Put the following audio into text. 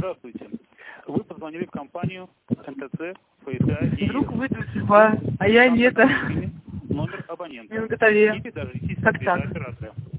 Здравствуйте. Вы позвонили в компанию МТЦ, ФСА. Вдруг выйдет судьба, а я нет. Номер абонента. Не наготове. И дождитесь Как ответа так? оператора.